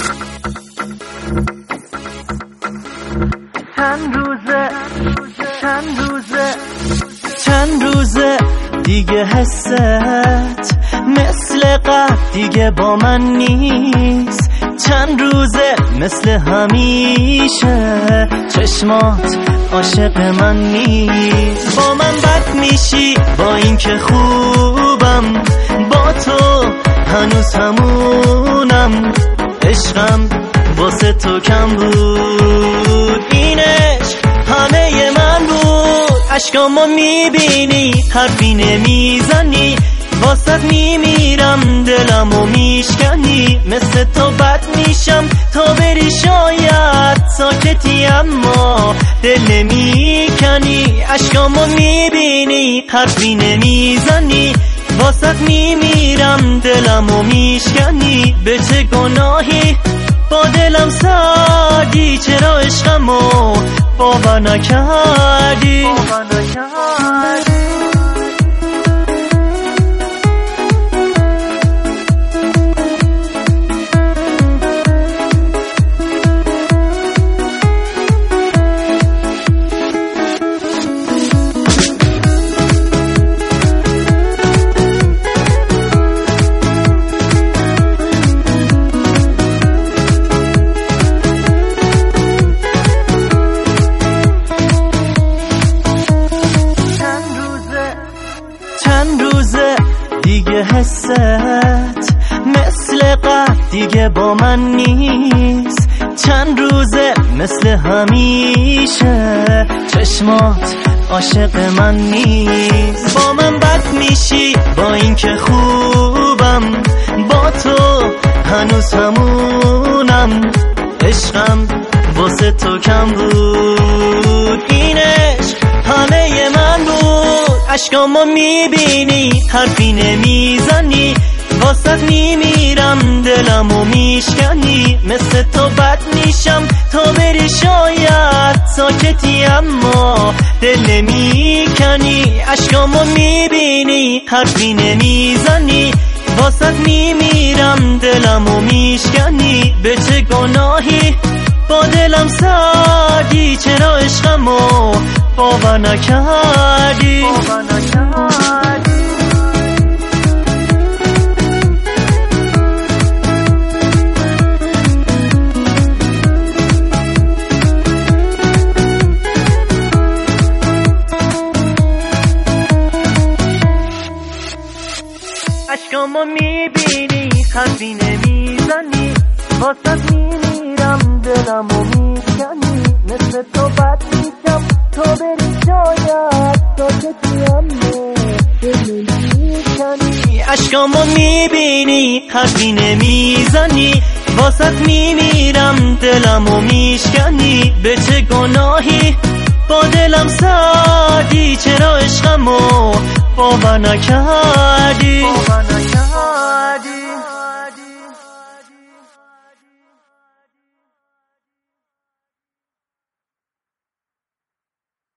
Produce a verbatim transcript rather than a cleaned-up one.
چند روزه چند روزه چند روزه دیگه حست مثل قبل دیگه با من نیست. چند روزه مثل همیشه چشمات عاشق من نیست. با من بد میشی با این که خوبم، با تو هنوز همونم. عشقم واسه تو کم بود، این عشق همه من بود. عشقامو میبینی حرفی نمیزنی، واسط میمیرم دلمو میشکنی. مثل تو بد میشم تا بری شاید ساکتی اما دل نمیکنی. عشقامو میبینی حرفی نمیزنی، واسط میمیرم دلمو میشکنی. به چه گناهی با دلم سردی، چرا عشقمو باور نکردی؟ باور نکردی. چند روزه دیگه حست مثل قبل دیگه با من نیست. چند روزه مثل همیشه چشمات عاشق من نیست. با من بد میشی با این که خوبم، با تو هنوز همونم. عشقم واسه تو کم بود، این عشق همه من بود. عشقامو میبینی حرفی نمیزنی، واسط میمیرم دلمو میشکنی. مثل تو بد میشم تا بری شاید ساکتی اما دل نمیکنی. عشقامو میبینی حرفی نمیزنی، واسط میمیرم دلمو میشکنی. به چه گناهی با دلم سردی، چرا عشقمو باور نکردی؟ باور نکردی. عشقامو میبینی حرفی نمیزنی، واسط میمیرم دلمو میشکنی. مثل تو بد میشم تا بری شاید ساکتی اما دل نمیکنی. عشقامو میبینی حرفی نمیزنی، واسط میمیرم دلمو میشکنی. به چه گناهی با دلم سردی، چرا عشقمو باور نکردی؟